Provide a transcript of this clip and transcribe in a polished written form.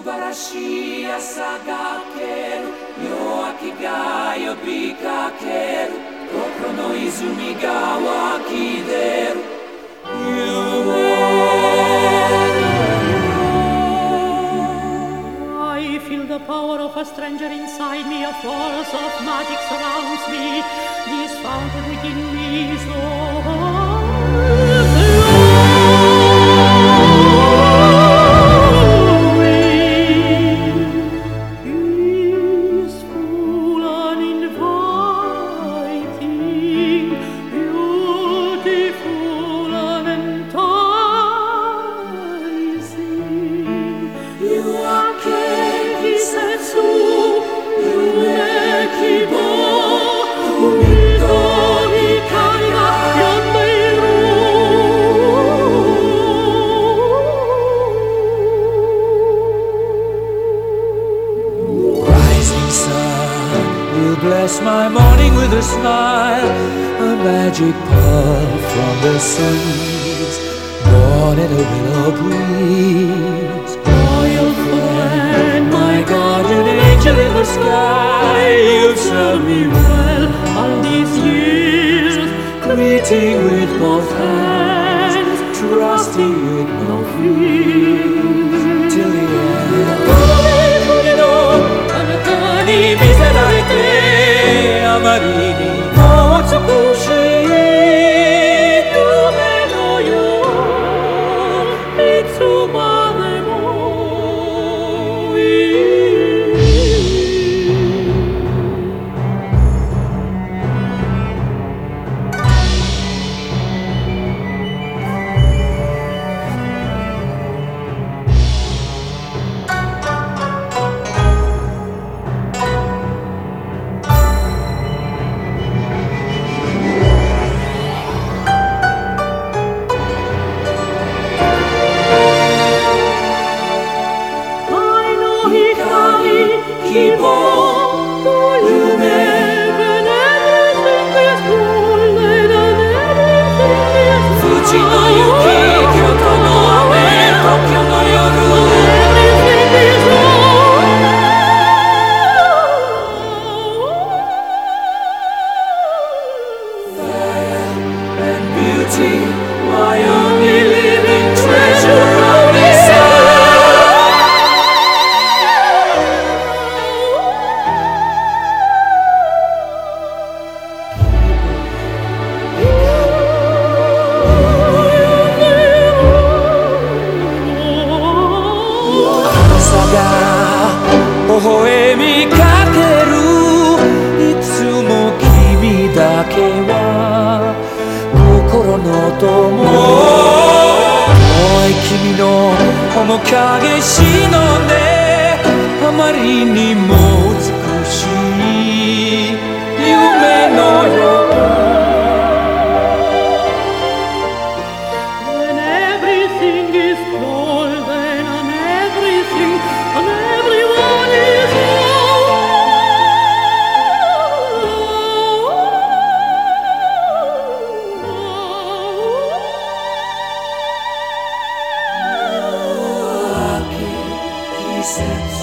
素晴らしい朝がける夜明けが呼びかける心の泉が湧き出る I feel the power of a stranger inside me, a force of magic surrounds me, this fountain within me is peaceful and inviting, beautiful and enticing. You are Kisetsu, Yumekibo, Umito Hikari ga yondeiru. Rising sun will bless my morning with a smile, a magic pearl from the seas, born in a willow breeze. Royal friend, my guardian angel in the sky, you've served me well all these years, greeting with both hands, trusting with no fear, till the end. に見せられてあまりにも美しい夢のよういつまでもいい希望と夢 富士の雪、京都の雨、東京の夜 and beauty, my only living treasure of this earth.微笑みかけるいつも君だけは心の友おい君の面影忍んであまりにも美しい夢のよう When everything is golden and everything and everyone is Kisetsu